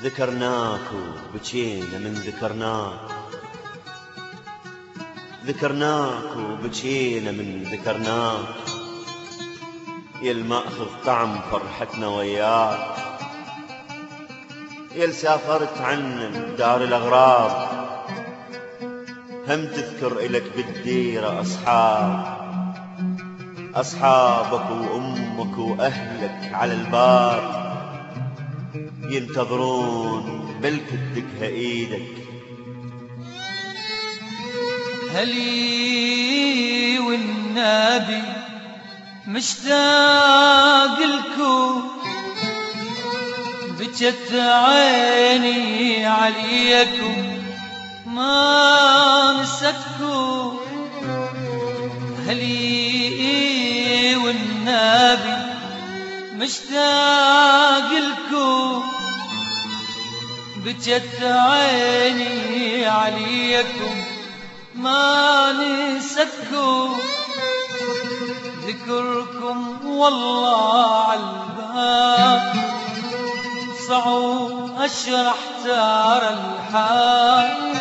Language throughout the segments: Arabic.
ذكرناك وبكينا من ذكرناك وبكينا من ذكرناك، يا المأخذ طعم فرحتنا وياك، يا سافرت عنا بدار الأغراب، هم تذكر إلك بالديرة أصحابك وأمك وأهلك على الباب، ينتظرون بلك تدقها إيدك. هلي والنبي مشتاق لكو، بجت عيني عليكم ما نستكو. هلي والنبي مشتاق لكو، بجت عيني عليكم ما نستكو. ذكركم والله عالباب، صعب أشرح ترى الحال.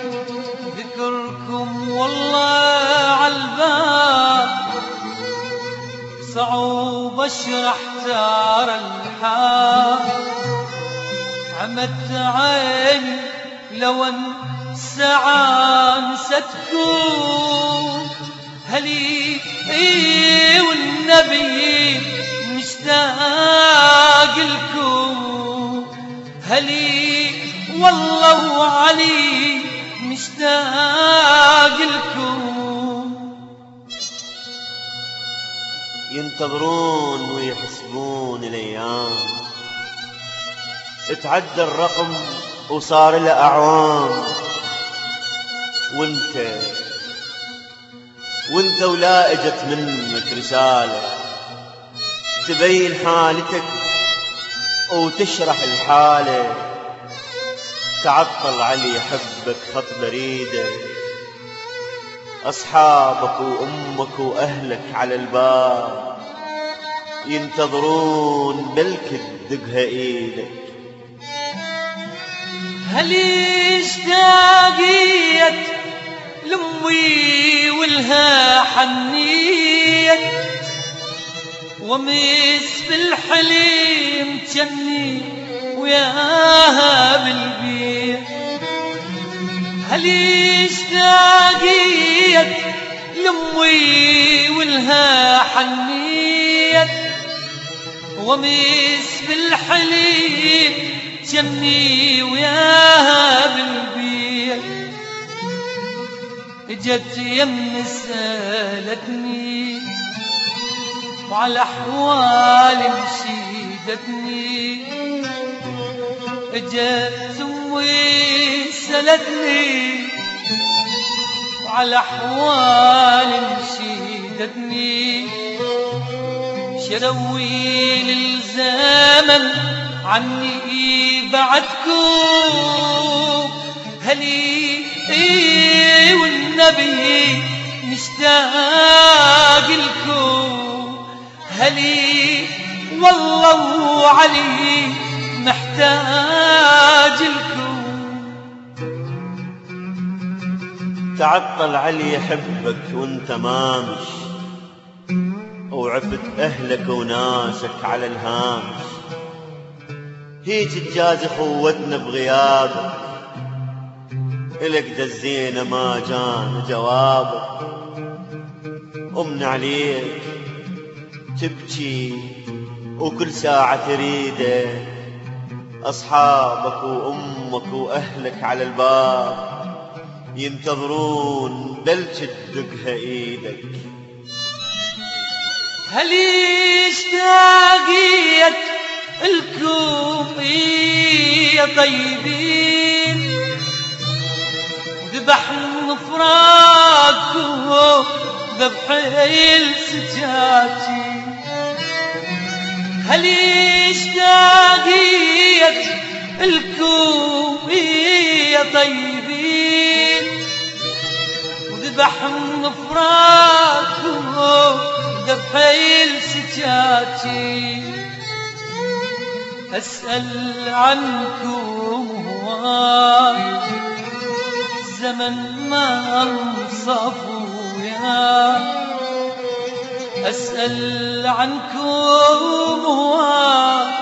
ذكركم والله عالباب، صعب أشرح ترى الحال. عمت عيني لو الساعة نستكون. هلي والنبي مشتاق لكم، هلي والله وعلي مشتاق لكم. ينتظرون ويحسبون الأيام، اتعدى الرقم وصار له أعوام، وانت ولا اجت منك رسالة تبين حالتك وتشرح الحالة. تعطل علي حبك خط بريدة، أصحابك وأمك وأهلك على الباب، ينتظرون بلك تدقها إيدك. هلي اشتاقيت لأمي والها حنيت، ومس بالحليم جني وياها بالبيت. هلي اشتاقيت لأمي والها حنيت، ومس بالحليم جني وياها بالبيت. اجت يم سالتني وعلى احوالي مشيدتني. اجت امي سالتني وعلى احوالي مشيدتني. شروي للزمن عني بعدكم. هلي والنبي مشتاق لكم، هلي والله وعلي محتاج لكم. تعطل علي يحبك وانت مامش، وعفت أهلك وناسك على الهامش. هيج تجازي خوتنا بغيابك، إلك دزينا ما جانا جوابك. أمنا عليك تبكي وكل ساعة تريده، أصحابك وأمك وأهلك على الباب، ينتظرون بلش تدقها إيدك. هلي اشتاقيت لكم يا طيبين، ذبح فراقكم ذبح السجاجي. هلي اشتاقيت لكم يا طيبين، وذبح فراقكم ذبح السجاجي. أسأل عنكم هواك زمن ما انصفوا يا أسأل عنكم هواك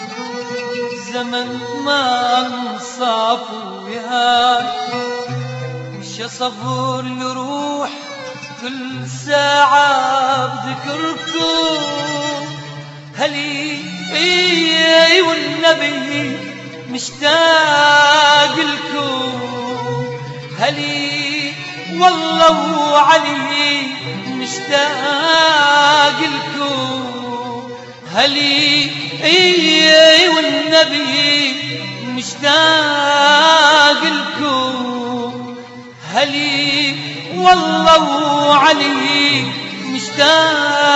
زمن ما انصفوا يا مش صبر لروح كل ساعة بذكركم هلي اي والنبي مشتاق لكم هلي والله وعلي مشتاق لكم هلي اي والنبي مشتاق لكم هلي والله وعلي مشتاق